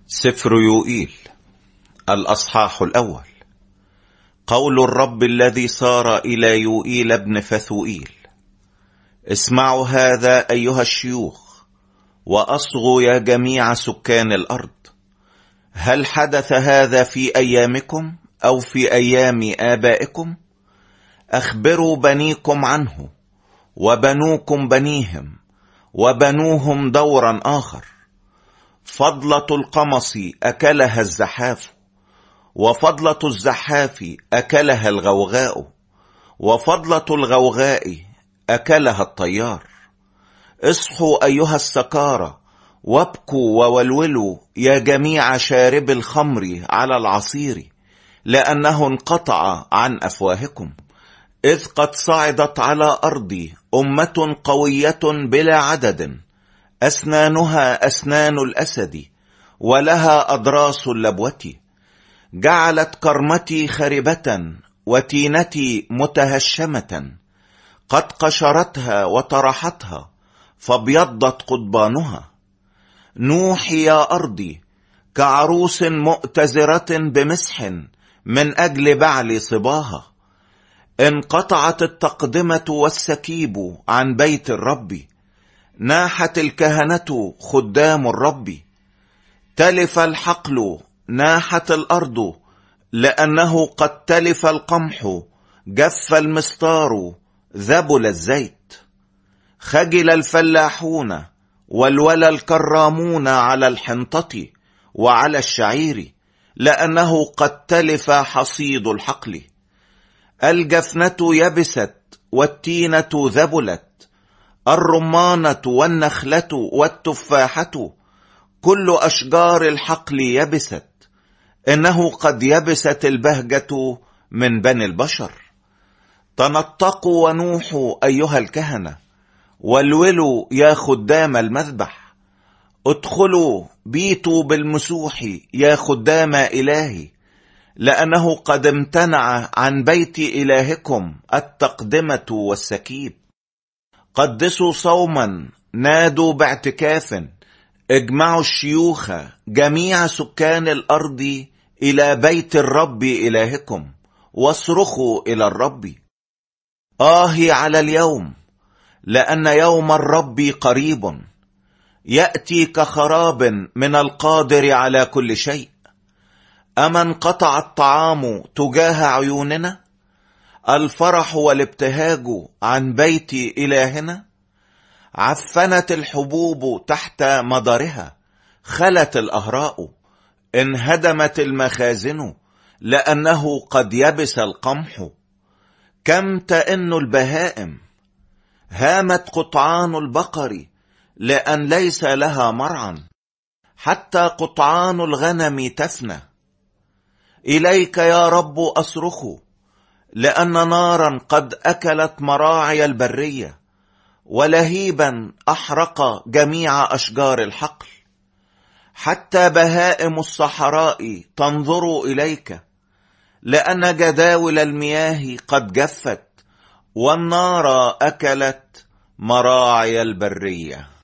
سفر يوئيل الأصحاح الأول. قول الرب الذي صار إلى يوئيل ابن فثوئيل: اسمعوا هذا أيها الشيوخ، وأصغوا يا جميع سكان الأرض. هل حدث هذا في أيامكم أو في أيام آبائكم؟ أخبروا بنيكم عنه، وبنوكم بنيهم، وبنوهم دورا آخر. فضلة القمص أكلها الزحاف، وفضلة الزحاف أكلها الغوغاء، وفضلة الغوغاء أكلها الطيار. اصحوا أيها السكارى، وابكوا وولولوا يا جميع شارب الخمر على العصير، لأنه انقطع عن أفواهكم. إذ قد صعدت على أرضي أمة قوية بلا عدد، أسنانها أسنان الأسد، ولها أضراس اللبوة. جعلت كرمتي خربة، وتينتي متهشمة. قد قشرتها وطرحتها، فابيضت قضبانها. نوحي يا أرضي كعروس مؤتزرة بمسح من أجل بعل صباها. انقطعت التقدمة والسكيب عن بيت الرب، ناحت الكهنة خدام الرب. تلف الحقل، ناحت الأرض، لأنه قد تلف القمح، جف المستار، ذبل الزيت. خجل الفلاحون، والولى الكرامون على الحنطة وعلى الشعير، لأنه قد تلف حصيد الحقل. الجفنة يبست، والتينة ذبلت، الرمانة والنخلة والتفاحة، كل أشجار الحقل يبست. إنه قد يبست البهجة من بني البشر. تنطقوا ونوحوا أيها الكهنة، والولوا يا خدام المذبح. ادخلوا بيتوا بالمسوح يا خدام إلهي، لأنه قد امتنع عن بيت إلهكم التقدمة والسكيب. قدسوا صوما، نادوا باعتكاف، اجمعوا الشيوخ جميع سكان الأرض إلى بيت الرب إلهكم، واصرخوا إلى الرب. آه على اليوم، لأن يوم الرب قريب، يأتي كخراب من القادر على كل شيء. أما انقطع الطعام تجاه عيوننا، الفرح والابتهاج عن بيت إلهنا. عفنت الحبوب تحت مضرها، خلت الأهراء، انهدمت المخازن، لأنه قد يبس القمح. كم تئن البهائم، هامت قطعان البقر، لأن ليس لها مرعى، حتى قطعان الغنم تفنى. إليك يا رب أصرخ، لأن نارا قد أكلت مراعي البرية، ولهيبا أحرق جميع أشجار الحقل. حتى بهائم الصحراء تنظر إليك، لأن جداول المياه قد جفت، والنار أكلت مراعي البرية.